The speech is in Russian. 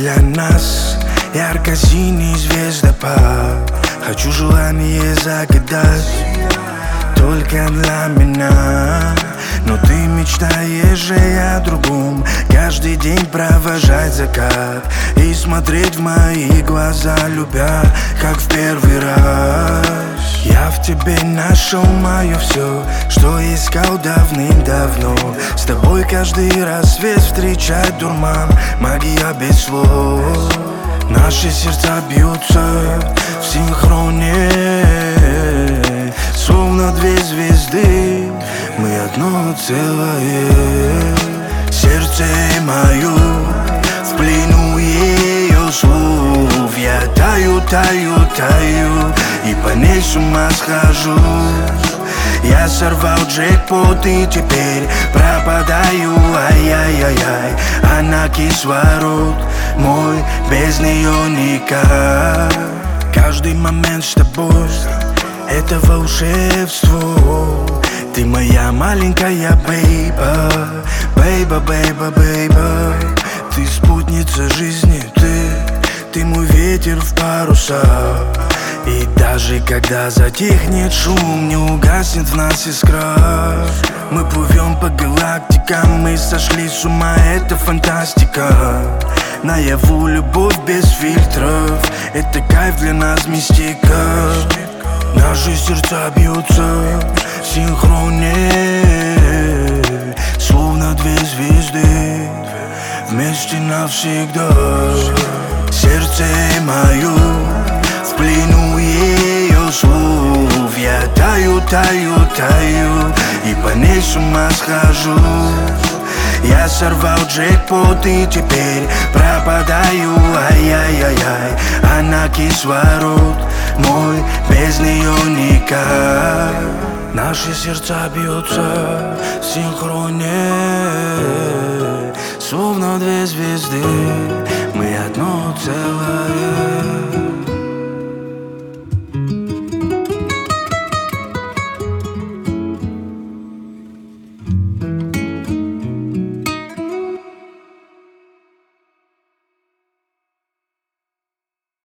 для нас ярко-синий звездопад. Хочу желание загадать только для меня, но ты мечтаешь же о другом. Каждый день провожать закат и смотреть в мои глаза, любя, как в первый раз. Я в тебе нашел мое все, что искал давным-давно. С тобой каждый рассвет встречать дурман, магия без слов. Наши сердца бьются в синхроне, словно две звезды, мы одно целое. Сердце мое в плену ее слов. Я таю, таю, таю и по ней с ума схожу. Я сорвал джекпот и теперь пропадаю. Ай-яй-яй-яй, она кислород мой, без нее никак. Каждый момент с тобой — это волшебство. Ты моя маленькая бейба, бейба, бейба, бейба. Ты спутница жизни, ты мой ветер в парусах. И даже когда затихнет шум, не угаснет в нас искра. Мы плывем по галактикам, мы сошли с ума, это фантастика. Наяву любовь без фильтров, это кайф для нас, мистика. Наши сердца бьются в синхроне, словно две звезды, вместе навсегда. Сердце мое в плену ее слов. Я таю, таю, таю и по ней с ума схожу. Я сорвал джекпот и теперь пропадаю. Ай-яй-яй-яй, она кислород мой, без нее никак. Наши сердца бьются в синхроне, словно две звезды, мы одно целое.